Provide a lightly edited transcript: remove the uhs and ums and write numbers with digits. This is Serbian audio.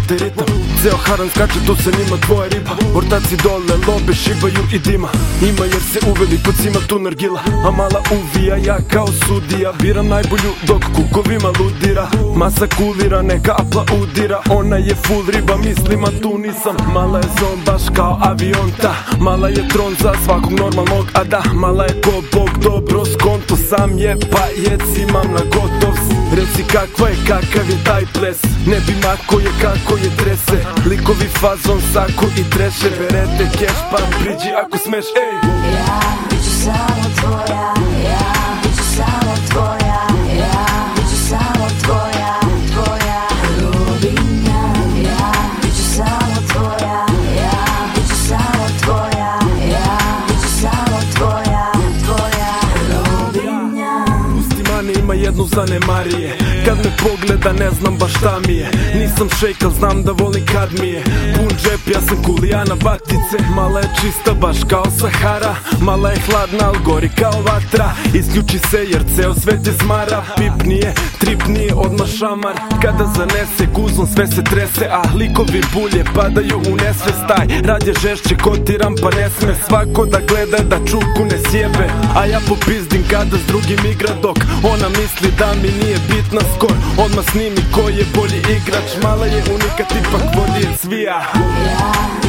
taj ritam. Ceo haran skače, tu sa njima tvoja riba. Ortaci dole, lobe, šibaju i dima. Ima jer se uveli, pod svima tu nargila. A mala uvija, ja kao sudija. Biram najbolju dok kukovima ludira. Masa kulira, neka aplaudira. Ona je full riba, mislima tu nisam. Mala je zon baš kao avion ta. Mala je tron za svakog normalnog, a da, mala je ko Bog, dobro skonto. Sam je pajec, imam na gotov. Reci kakva je, kakav je taj ples. Ne bi mako je kako je trese. Likovi fazon, sako i treše. Berete, keš, pa priđi ako smeš, ej. Ja biću samo tvoja, ja biću samo tvoja, ja biću samo tvoja, tvoja robinja. Ja biću samo tvoja, ja biću samo tvoja, ja biću samo tvoja, tvoja robinja. Pusti mani, ima jednu zanemarije. Kad me pogleda ne znam baš šta mi je. Nisam šejk, al znam da volim kad mi je pun džep, ja sam kulijana batice. Mala je čista baš kao Sahara. Mala je hladna, al gori kao vatra. Isključi se jer ceo svet je smara. Pip nije, trip nije, odmah šamar. Kada zanese guzom sve se trese. A likovi bulje padaju u nesvest. Taj rad je žešće, kotiram pa ne sme svako da gleda da čuku ne sjebe. A ja popizdim kada s drugim igra dok ona misli da mi nije bitna skor. Odmah snimi ko je bolji igrač. Mala je unikat, ipak vodi je svija. Ja